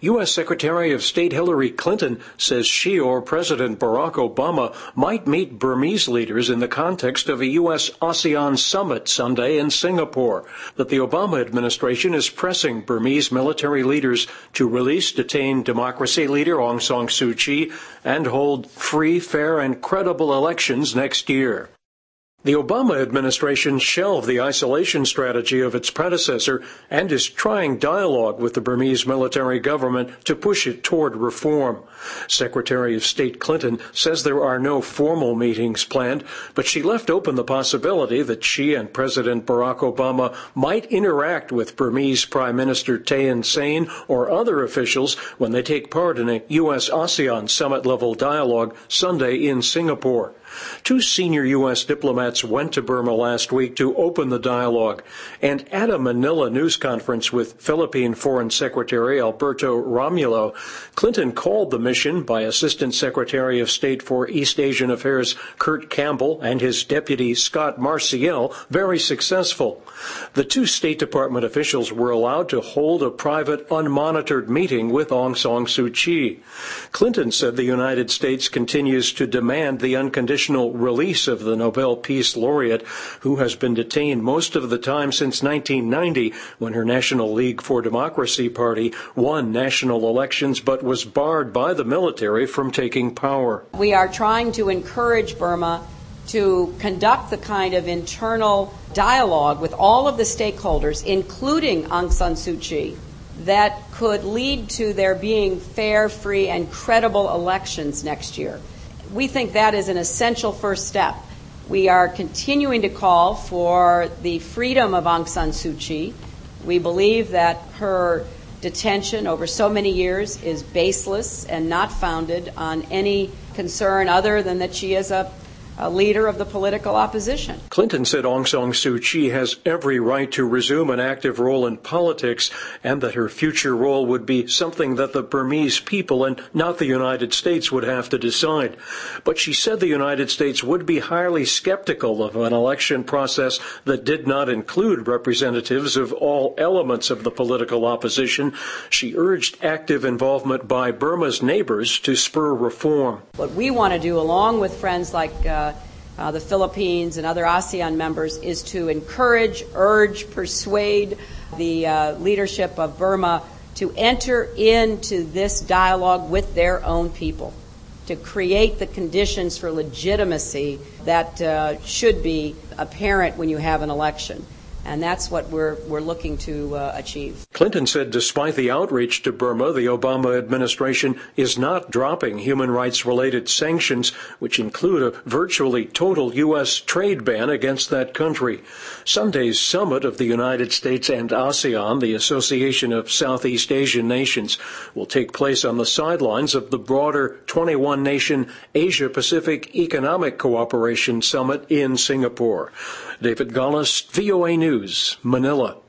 U.S. Secretary of State Hillary Clinton says she or President Barack Obama might meet Burmese leaders in the context of a U.S.-ASEAN summit Sunday in Singapore, that the Obama administration is pressing Burmese military leaders to release detained democracy leader Aung San Suu Kyi and hold free, fair, and credible elections next year. The Obama administration shelved the isolation strategy of its predecessor and is trying dialogue with the Burmese military government to push it toward reform. Secretary of State Clinton says there are no formal meetings planned, but she left open the possibility that she and President Barack Obama might interact with Burmese Prime Minister Thein Sein or other officials when they take part in a U.S.-ASEAN summit-level dialogue Sunday in Singapore. Two senior U.S. diplomats went to Burma last week to open the dialogue, and at a Manila news conference with Philippine Foreign Secretary Alberto Romulo, Clinton called the mission by Assistant Secretary of State for East Asian Affairs Kurt Campbell and his deputy Scott Marciel very successful. The two State Department officials were allowed to hold a private, unmonitored meeting with Aung San Suu Kyi. Clinton said the United States continues to demand the unconditional release of the Nobel Peace Laureate, who has been detained most of the time since 1990, when her National League for Democracy party won national elections but was barred by the military from taking power. We are trying to encourage Burma to conduct the kind of internal dialogue with all of the stakeholders, including Aung San Suu Kyi, that could lead to there being fair, free, and credible elections next year. We think that is an essential first step. We are continuing to call for the freedom of Aung San Suu Kyi. We believe that her detention over so many years is baseless and not founded on any concern other than that she is a leader of the political opposition. Clinton said Aung San Suu Kyi has every right to resume an active role in politics and that her future role would be something that the Burmese people and not the United States would have to decide. But she said the United States would be highly skeptical of an election process that did not include representatives of all elements of the political opposition. She urged active involvement by Burma's neighbors to spur reform. What we want to do, along with friends like the Philippines and other ASEAN members, is to encourage, urge, persuade the leadership of Burma to enter into this dialogue with their own people, to create the conditions for legitimacy that should be apparent when you have an election. And that's what we're looking to achieve. Clinton said despite the outreach to Burma, the Obama administration is not dropping human rights-related sanctions, which include a virtually total U.S. trade ban against that country. Sunday's summit of the United States and ASEAN, the Association of Southeast Asian Nations, will take place on the sidelines of the broader 21-nation Asia-Pacific Economic Cooperation Summit in Singapore. David Gullis, VOA News, Manila.